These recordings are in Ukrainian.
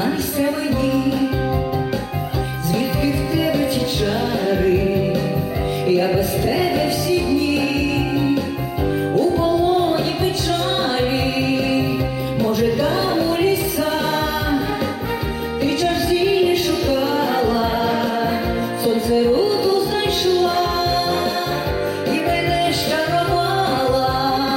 Зізнайся мені, звідки в тебе ті чари, я без тебе всі дні у полоні печалі. Може, там у лісах ти чарзі шукала, сонце руту знайшла і мене щарувала.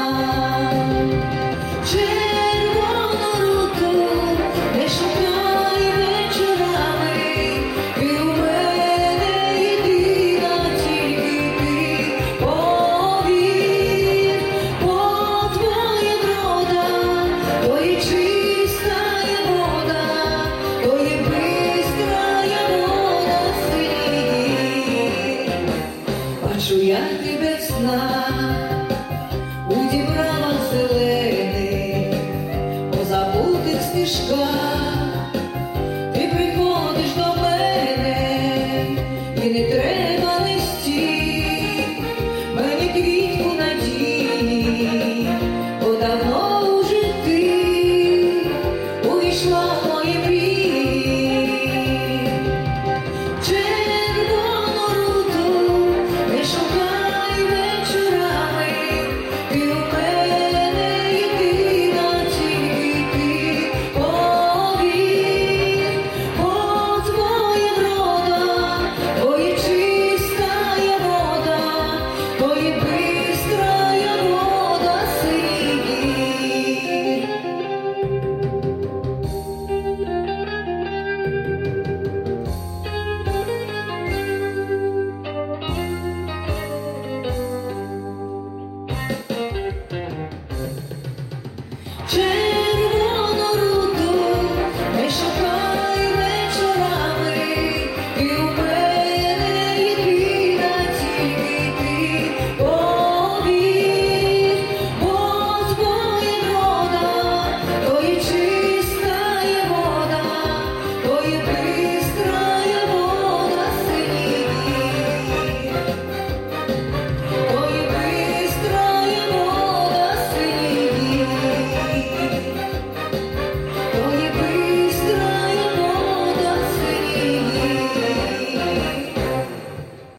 Червону руту не шукай вечорами, ти у мене єдина, тільки ти повір, бо твоя врода, то є чистая вода, то є бистрая вода синій. Бачу я тебе в снах, у дібравах зелених, по забутих стежках. Ти приходиш до мене, і не треба нести мені квітку надії, бо давно уже ти увійшла.